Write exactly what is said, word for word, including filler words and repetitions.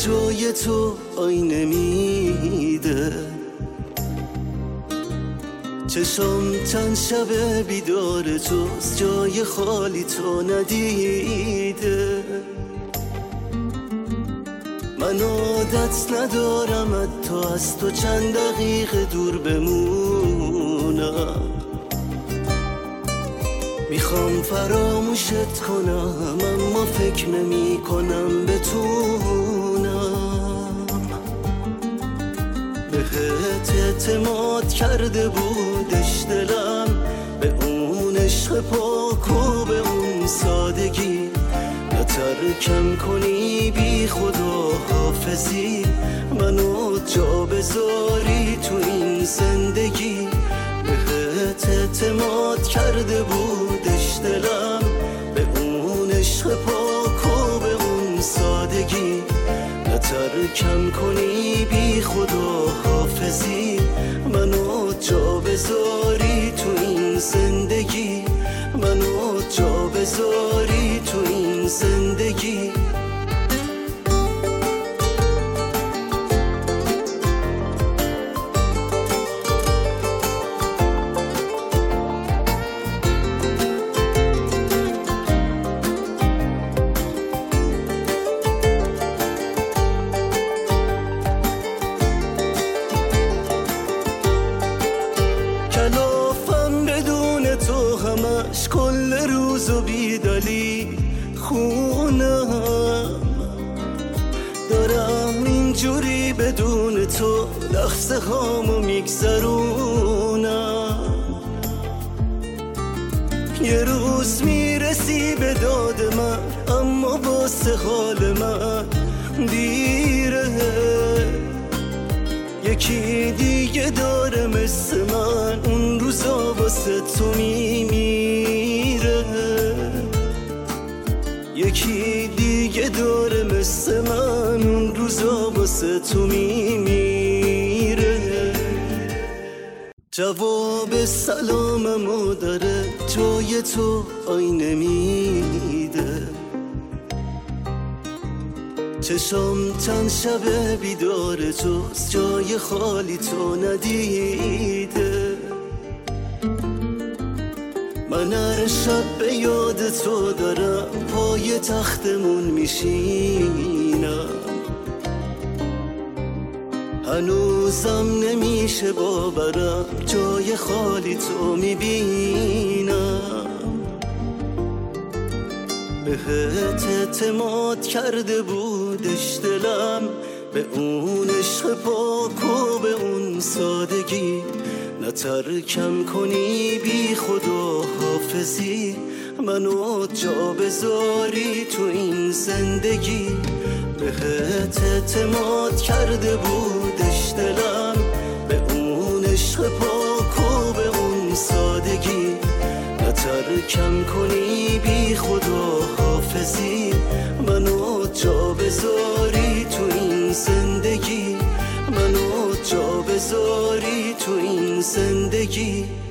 جای تو آینه میده، چشم چند شب بیدار جز جای خالی تو ندیده. من عادت ندارم حتی از تو چند دقیقه دور بمونم، میخوام فراموشت کنم اما فکر نمی کنم بتونم. بهت اعتماد کرده بودش دلم، به اون عشق پاک و به اون سادگی، نترکم کنی بی خدا حافظی، منو جا بذاری تو این زندگی. بهت اعتماد کرده بودش دلم، به اون عشق پاک و به اون سادگی، نترکم کنی بی خدا حافظی، منو جا بذاری تو این زندگی، منو جا بذاری تو این زندگی. کلافم بدون تو همش کل روزو بیدلی خونم، دارم اینجوری بدون تو لحظه هامو میگذرونم. یه روز میرسی به داد من اما واسه حال من دیره، یکی دیگه داره مثل من اون روزا واسه تو میمیره. یکی دیگه داره مثل من اون روزا واسه تو میمیره. جواب سلاممو داره جای تو آینه میده، چشم چند شب بیدار جز جای خالی تو ندیده. من هر شب به یاد تو دارم پای تختمون میشینم، هنوزم نمیشه باورم جای خالی تو میبینم. بهت اعتماد کرده بودش دلم، به اون عشق پاک و به اون سادگی، نترکم کنی بی خدا حافظی، منو جا بذاری تو این زندگی. بهت اعتماد کرده بودش دلم، به اون عشق پاک و به اون سادگی، نترکم کنی بی خدا حافظی، منو جا بذاری تو این زندگی، منو جا بذاری تو این زندگی.